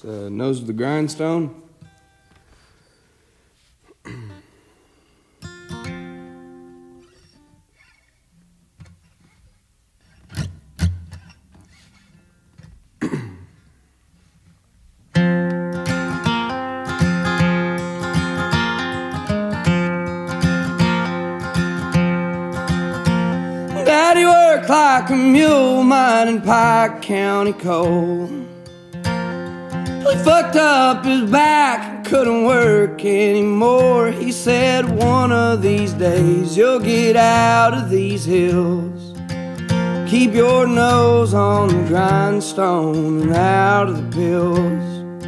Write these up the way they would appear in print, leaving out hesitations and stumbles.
Nose of the Grindstone. Daddy worked like a mule mining Pike County coal. He fucked up his back and couldn't work anymore. He said, one of these days you'll get out of these hills. Keep your nose on the grindstone and out of the pills.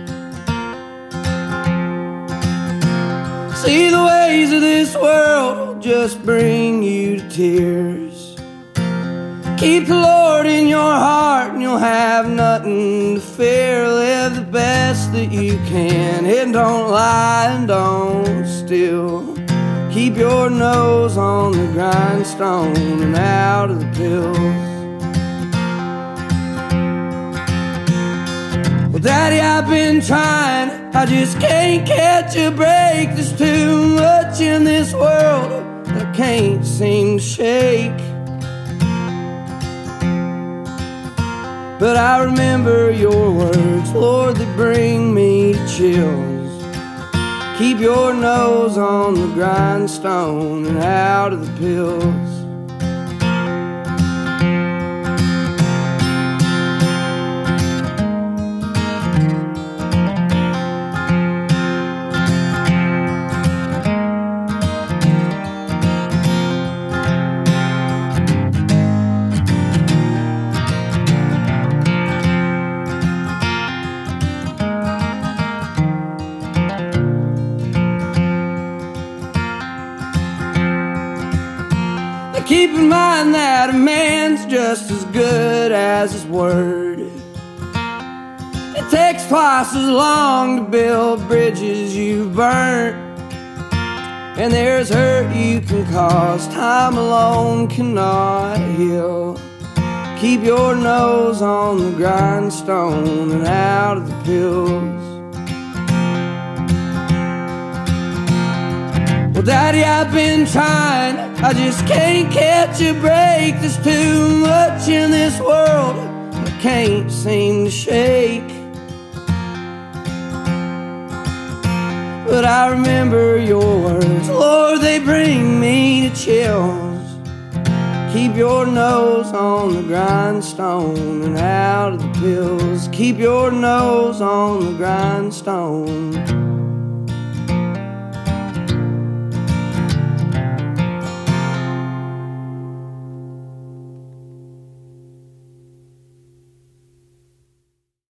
See, the ways of this world will just bring you to tears. Keep the Lord in your heart and you'll have nothing to fear. Live the best that you can and don't lie and don't steal. Keep your nose on the grindstone and out of the pills. Well, Daddy, I've been trying, I just can't catch a break. There's too much in this world I can't seem to shake. But I remember your words, Lord, they bring me to chills. Keep your nose on the grindstone and out of the pills. Keep in mind that a man's just as good as his word. It takes twice as long to build bridges you've burnt. And there's hurt you can cause, time alone cannot heal. Keep your nose on the grindstone and out of the pills. Well, Daddy, I've been trying, I just can't catch a break. There's too much in this world I can't seem to shake. But I remember your words, Lord, they bring me to chills. Keep your nose on the grindstone and out of the pills. Keep your nose on the grindstone